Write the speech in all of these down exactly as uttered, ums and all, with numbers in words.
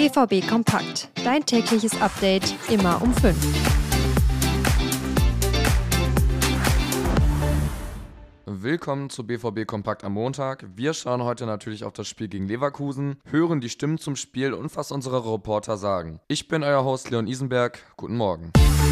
B V B Kompakt. Dein tägliches Update immer um fünf. Willkommen zu B V B Kompakt am Montag. Wir schauen heute natürlich auf das Spiel gegen Leverkusen, hören die Stimmen zum Spiel und was unsere Reporter sagen. Ich bin euer Host Leon Isenberg. Guten Morgen.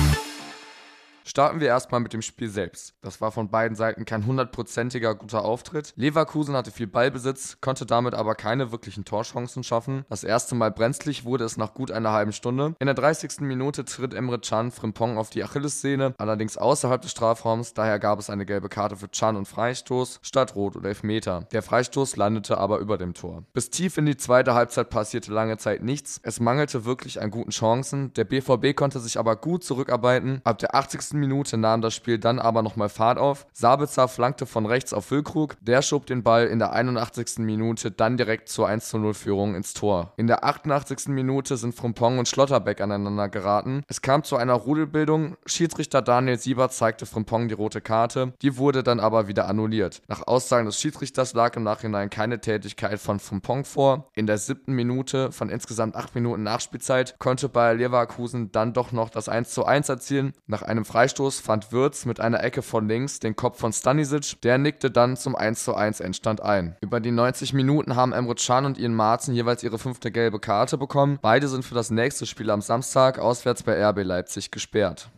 Starten wir erstmal mit dem Spiel selbst. Das war von beiden Seiten kein hundertprozentiger guter Auftritt. Leverkusen hatte viel Ballbesitz, konnte damit aber keine wirklichen Torchancen schaffen. Das erste Mal brenzlig wurde es nach gut einer halben Stunde. In der dreißigsten Minute tritt Emre Can Frimpong auf die Achillessehne, allerdings außerhalb des Strafraums. Daher gab es eine gelbe Karte für Can und Freistoß statt Rot oder Elfmeter. Der Freistoß landete aber über dem Tor. Bis tief in die zweite Halbzeit passierte lange Zeit nichts. Es mangelte wirklich an guten Chancen. Der B V B konnte sich aber gut zurückarbeiten. Ab der achtzigsten Minute nahm das Spiel dann aber nochmal Fahrt auf. Sabitzer flankte von rechts auf Füllkrug. Der schob den Ball in der einundachtzigsten Minute dann direkt zur eins zu null Führung ins Tor. In der achtundachtzigsten Minute sind Frimpong und Schlotterbeck aneinander geraten. Es kam zu einer Rudelbildung. Schiedsrichter Daniel Siebert zeigte Frimpong die rote Karte. Die wurde dann aber wieder annulliert. Nach Aussagen des Schiedsrichters lag im Nachhinein keine Tätigkeit von Frimpong vor. In der siebten Minute von insgesamt acht Minuten Nachspielzeit konnte Bayer Leverkusen dann doch noch das eins zu eins erzielen. Nach einem Freistoß fand Wirtz mit einer Ecke von links den Kopf von Stanisic. Der nickte dann zum eins zu eins Endstand ein. Über die neunzig Minuten haben Emre Can und Ian Marzen jeweils ihre fünfte gelbe Karte bekommen. Beide sind für das nächste Spiel am Samstag auswärts bei R B Leipzig gesperrt.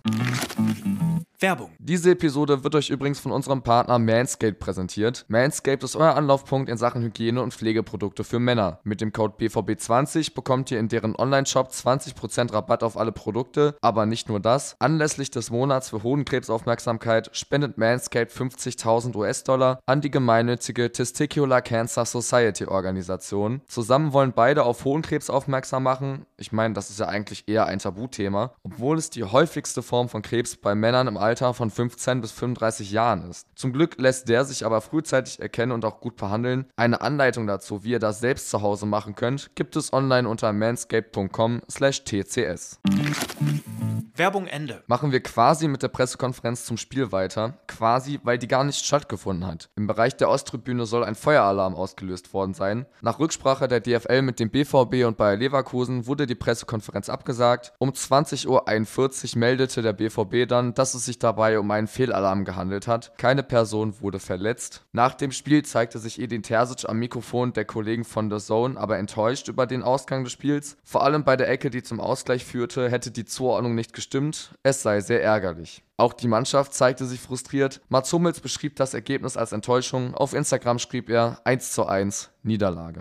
Werbung. Diese Episode wird euch übrigens von unserem Partner Manscaped präsentiert. Manscaped ist euer Anlaufpunkt in Sachen Hygiene- und Pflegeprodukte für Männer. Mit dem Code B V B zwanzig bekommt ihr in deren Online-Shop zwanzig Prozent Rabatt auf alle Produkte. Aber nicht nur das. Anlässlich des Monats für Hodenkrebsaufmerksamkeit spendet Manscaped fünfzigtausend US-Dollar an die gemeinnützige Testicular Cancer Society Organisation. Zusammen wollen beide auf Hodenkrebs aufmerksam machen. Ich meine, das ist ja eigentlich eher ein Tabuthema, obwohl es die häufigste Form von Krebs bei Männern im Alter von fünfzehn bis fünfunddreißig Jahren ist. Zum Glück lässt der sich aber frühzeitig erkennen und auch gut behandeln. Eine Anleitung dazu, wie ihr das selbst zu Hause machen könnt, gibt es online unter manscaped punkt com slash t c s. Werbung Ende. Machen wir quasi mit der Pressekonferenz zum Spiel weiter. Quasi, weil die gar nicht stattgefunden hat. Im Bereich der Osttribüne soll ein Feueralarm ausgelöst worden sein. Nach Rücksprache der D F L mit dem B V B und Bayer Leverkusen wurde die Pressekonferenz abgesagt. Um zwanzig Uhr einundvierzig meldete der B V B dann, dass es sich dabei um einen Fehlalarm gehandelt hat. Keine Person wurde verletzt. Nach dem Spiel zeigte sich Edin Terzic am Mikrofon der Kollegen von The Zone aber enttäuscht über den Ausgang des Spiels. Vor allem bei der Ecke, die zum Ausgleich führte, hätte die Zuordnung nicht gestimmt. Es sei sehr ärgerlich. Auch die Mannschaft zeigte sich frustriert. Mats Hummels beschrieb das Ergebnis als Enttäuschung. Auf Instagram schrieb er eins zu eins Niederlage.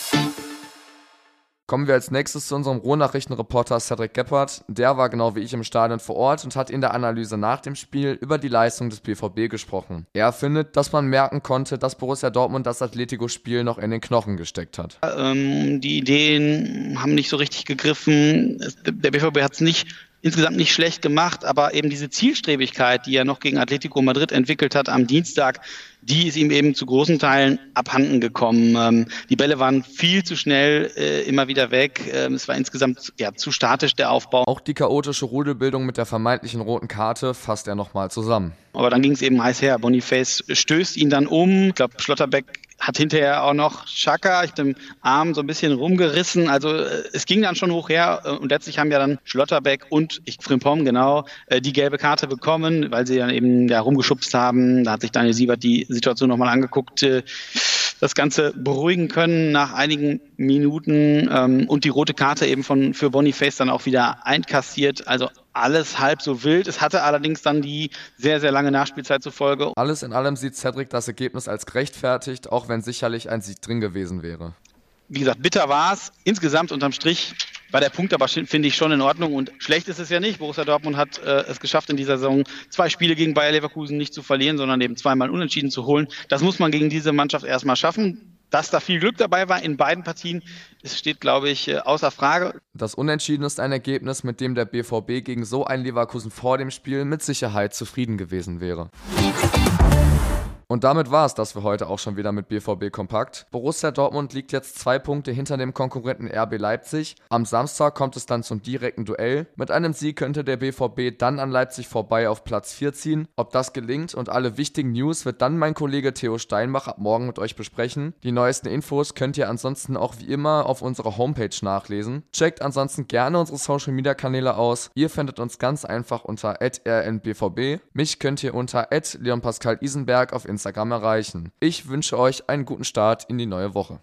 Kommen wir als nächstes zu unserem Ruhrnachrichtenreporter Cedric Gebhardt. Der war genau wie ich im Stadion vor Ort und hat in der Analyse nach dem Spiel über die Leistung des B V B gesprochen. Er findet, dass man merken konnte, dass Borussia Dortmund das Atletico-Spiel noch in den Knochen gesteckt hat. Ähm, die Ideen haben nicht so richtig gegriffen. Der B V B hat es nicht insgesamt nicht schlecht gemacht, aber eben diese Zielstrebigkeit, die er noch gegen Atletico Madrid entwickelt hat am Dienstag, die ist ihm eben zu großen Teilen abhanden gekommen. Ähm, die Bälle waren viel zu schnell äh, immer wieder weg. Ähm, es war insgesamt ja, zu statisch, der Aufbau. Auch die chaotische Rudelbildung mit der vermeintlichen roten Karte fasst er nochmal zusammen. Aber dann ging es eben heiß her. Boniface stößt ihn dann um. Ich glaube, Schlotterbeck hat hinterher auch noch Xhaka mit dem Arm so ein bisschen rumgerissen. Also es ging dann schon hoch her und letztlich haben ja dann Schlotterbeck und ich Frimpong genau die gelbe Karte bekommen, weil sie dann eben ja rumgeschubst haben. Da hat sich Daniel Siebert die Situation nochmal angeguckt, das Ganze beruhigen können nach einigen Minuten ähm, und die rote Karte eben von für Boniface dann auch wieder einkassiert. Also alles halb so wild. Es hatte allerdings dann die sehr, sehr lange Nachspielzeit zur Folge. Alles in allem sieht Cedric das Ergebnis als gerechtfertigt, auch wenn sicherlich ein Sieg drin gewesen wäre. Wie gesagt, bitter war es. Insgesamt unterm Strich war der Punkt aber, finde ich, schon in Ordnung. Und schlecht ist es ja nicht. Borussia Dortmund hat äh, es geschafft, in dieser Saison zwei Spiele gegen Bayer Leverkusen nicht zu verlieren, sondern eben zweimal unentschieden zu holen. Das muss man gegen diese Mannschaft erstmal schaffen. Dass da viel Glück dabei war in beiden Partien, es steht, glaube ich, außer Frage. Das Unentschieden ist ein Ergebnis, mit dem der B V B gegen so ein Leverkusen vor dem Spiel mit Sicherheit zufrieden gewesen wäre. Und damit war es das für heute auch schon wieder mit B V B Kompakt. Borussia Dortmund liegt jetzt zwei Punkte hinter dem Konkurrenten R B Leipzig. Am Samstag kommt es dann zum direkten Duell. Mit einem Sieg könnte der B V B dann an Leipzig vorbei auf Platz vier ziehen. Ob das gelingt und alle wichtigen News wird dann mein Kollege Theo Steinbach ab morgen mit euch besprechen. Die neuesten Infos könnt ihr ansonsten auch wie immer auf unserer Homepage nachlesen. Checkt ansonsten gerne unsere Social Media Kanäle aus. Ihr findet uns ganz einfach unter at r n b v b. Mich könnt ihr unter at leon pascal isenberg auf Instagram erreichen. Ich wünsche euch einen guten Start in die neue Woche.